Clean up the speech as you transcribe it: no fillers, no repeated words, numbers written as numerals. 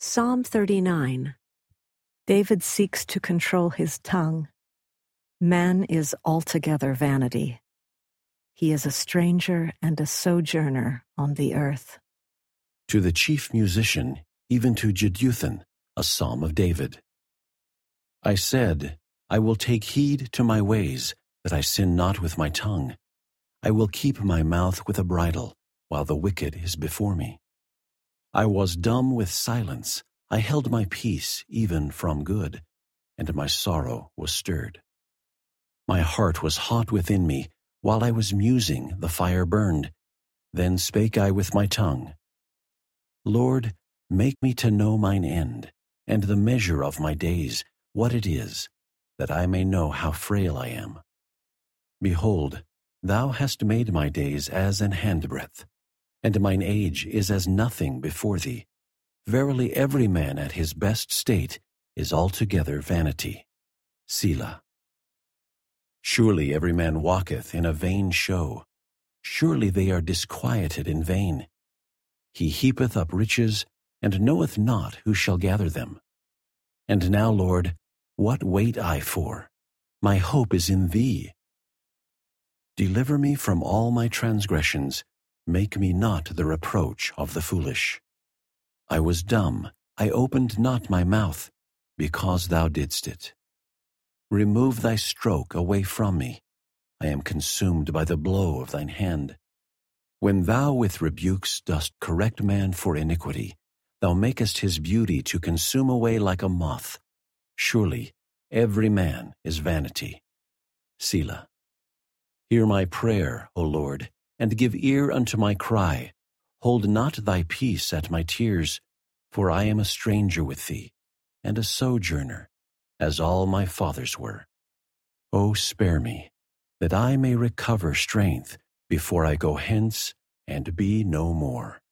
Psalm 39. David seeks to control his tongue. Man is altogether vanity. He is a stranger and a sojourner on the earth. To the chief musician, even to Jeduthun, a psalm of David. I said, I will take heed to my ways, that I sin not with my tongue. I will keep my mouth with a bridle, while the wicked is before me. I was dumb with silence, I held my peace even from good, and my sorrow was stirred. My heart was hot within me, while I was musing the fire burned. Then spake I with my tongue. Lord, make me to know mine end, and the measure of my days, what it is, that I may know how frail I am. Behold, thou hast made my days as an handbreadth, and mine age is as nothing before thee. Verily every man at his best state is altogether vanity. Selah. Surely every man walketh in a vain show. Surely they are disquieted in vain. He heapeth up riches, and knoweth not who shall gather them. And now, Lord, what wait I for? My hope is in thee. Deliver me from all my transgressions. Make me not the reproach of the foolish. I was dumb, I opened not my mouth, because thou didst it. Remove thy stroke away from me. I am consumed by the blow of thine hand. When thou with rebukes dost correct man for iniquity, thou makest his beauty to consume away like a moth. Surely every man is vanity. Selah. Hear my prayer, O Lord, and give ear unto my cry. Hold not thy peace at my tears, for I am a stranger with thee, and a sojourner, as all my fathers were. O spare me, that I may recover strength before I go hence and be no more.